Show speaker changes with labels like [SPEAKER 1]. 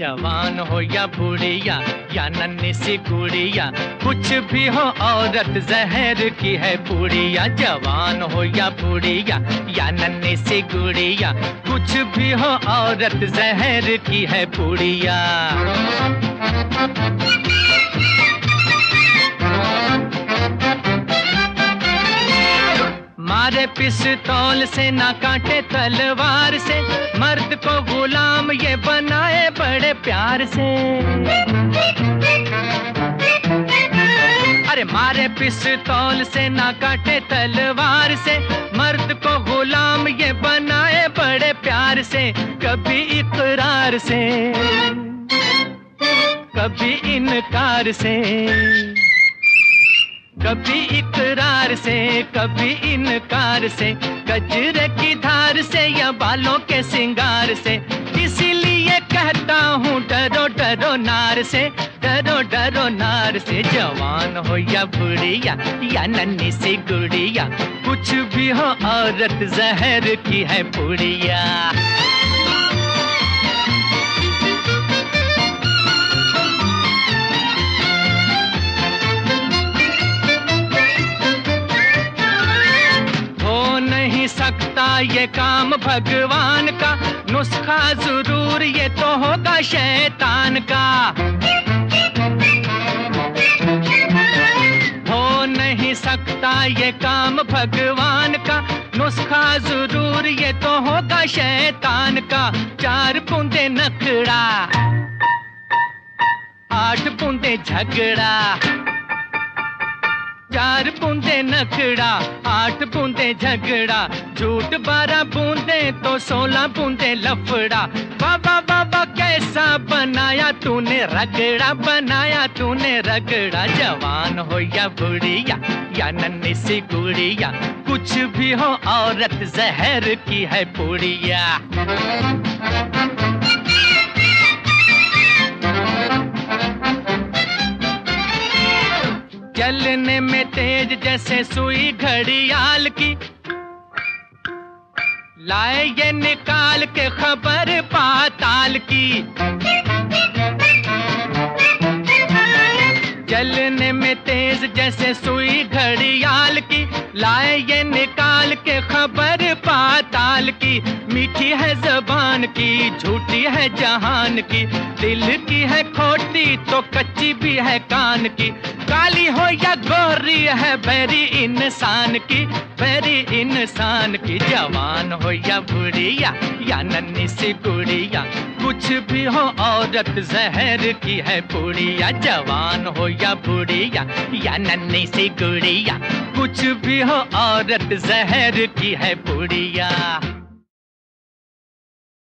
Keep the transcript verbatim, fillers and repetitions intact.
[SPEAKER 1] जवान हो या बूढ़िया या नन्ही सी गुड़िया, कुछ भी हो औरत जहर की है पूड़िया। जवान हो या बूढ़िया या नन्ही सी गुड़िया, कुछ भी हो औरत जहर की है पूड़िया। मारे पिस्तौल से ना काटे तलवार से, मर्द को गुलाम ये बनाए बड़े प्यार से। अरे मारे पिस्तौल से ना काटे तलवार से, मर्द को गुलाम ये बनाए बड़े प्यार से। कभी इकरार से कभी इनकार से, कभी इकरार से कभी इनकार से, गजरे की धार से या बालों के सिंगार से। इसीलिए कहता हूँ डरो डरो नार से, डरो डरो नार से। जवान हो या बुढ़िया या नन्ही सी गुड़िया, कुछ भी हो औरत जहर की है पूड़िया। सकता ये काम भगवान का, नुस्खा जरूर ये तो होगा शैतान का। हो नहीं सकता ये काम भगवान का, नुस्खा जरूर ये तो होगा शैतान का। चार बूंदे नखड़ा, आठ बूंदे झगड़ा। चार बूंदे नखड़ा, आठ बूंदे झगड़ा, झूठ बारह बूंदे तो सोलह बूंदे लफड़ा। बाबा बाबा कैसा बनाया तूने रगड़ा, बनाया तूने रगड़ा। जवान हो या बुढ़िया या नन्ही सी गुड़िया, कुछ भी हो औरत जहर की है पूड़िया। चलने में तेज जैसे सुई घड़ियाल की, लाए ये निकाल के खबर पाताल की। चलने में तेज जैसे सुई घड़ियाल की, लाए ये निकाल के खबर पाताल की। मीठी है जबान की, झूठी है जहान की, दिल की है खोटी तो कच्ची भी है कान की। काली हो या गोरी है बैरी इंसान की, बैरी इंसान की। जवान हो या बुढ़िया या नन्ही सी गुड़िया, कुछ भी हो औरत जहर की है पूड़िया। जवान हो या बुढ़िया या नन्ही सी गुड़िया, कुछ भी हो औरत जहर की है पूड़िया।